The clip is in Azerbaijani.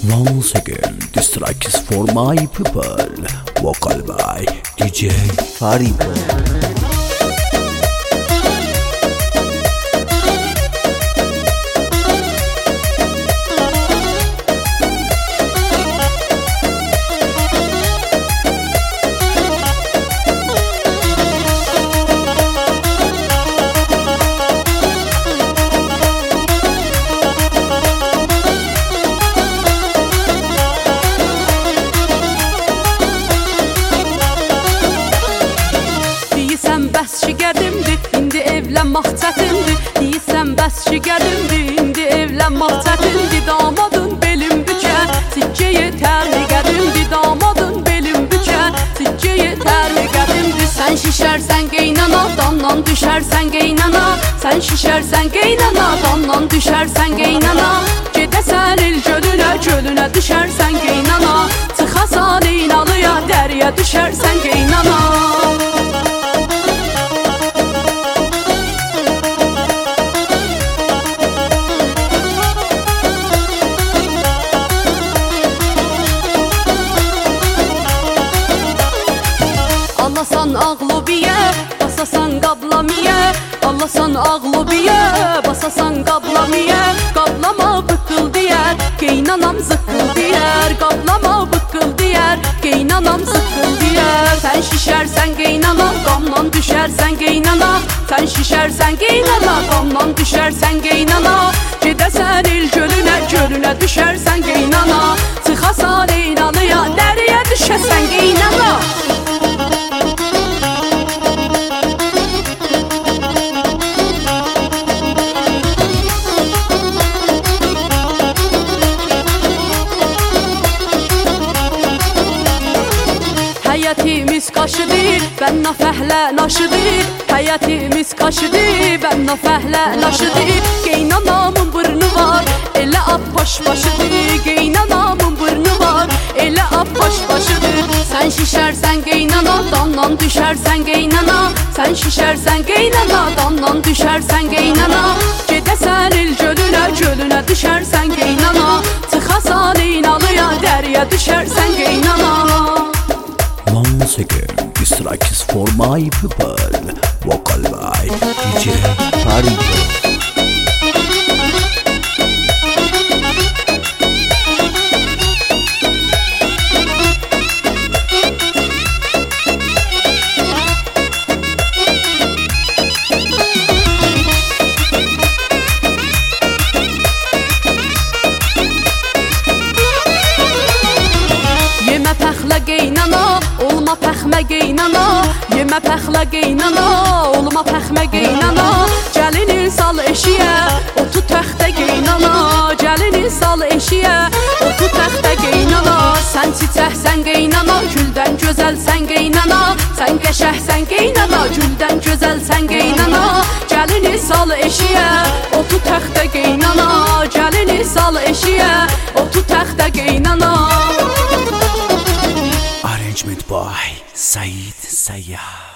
Once again, this track is for my people. Vocal by DJ Faripo. İndi evlənmək çətindir. Deyirsən bəs şigərimdir. İndi evlənmək çətindir. Damadın belim bükə, sikkə yetərli qədimdir. Damadın belim bükə, sikkə yetərli qədimdir. Sən şişərsən qeynana, damdan düşərsən qeynana. Sən şişərsən qeynana, damdan düşərsən qeynana. Gedəsən el gölünə, gölünə düşərsən qeynana. Çıxasan eynalıya, dəriyə düşərsən qeynana. Alasan ağlobiyə, basasan qablamiyə. Alasan ağlobiyə, basasan qablamiyə. Qablama bıqqıl deyər, qeynanam zıqqıl deyər. Qablama bıqqıl deyər, qeynanam zıqqıl deyər. Sən şişərsən qeynana, qamdan düşərsən qeynana. Sən şişərsən qeynana, qamdan düşərsən qeynana. Gedəsən el gölünə, gölünə düşərsən qeynana. Çıxasan eynalıya, dəriyə düşəsən qeynana. Həyətimiz qaşıdır, bənna fəhlə naşıdır. Həyətimiz qaşıdır, bənna fəhlə naşıdır. Qeynanamın burnu var, elə appaş başıdır. Qeynanamın burnu var, elə appaş başıdır. Sən şişərsən qeynana, damdan düşərsən qeynana. Sən şişərsən qeynana, damdan düşərsən qeynana. Gedəsən el gölünə, gölünə düşərsən qeynana. Çıxasan eynalıya, dəriyə düşərsən qeynana. Once again, this track is for my people. Vocal by DJ Faripo. Yemə pəxlə qeynana, olma pəxmə qeynana. Yemə pəxlə qeynana, olma pəxmə qeynana. Gəlini sal eşiyə, otu təxtə qeynana. Gəlini sal eşiyə, otu təxtə qeynana. Sən çiçəksən qeynana, güldən gözəlsən qeynana. Sən qəşəhsən qeynana, güldən gözəlsən qeynana. Gəlini sal eşiyə, otu təxtə qeynana. Gəlini sal eşiyə, otu təxtə qeynana. Arrangement by Said Sayyah.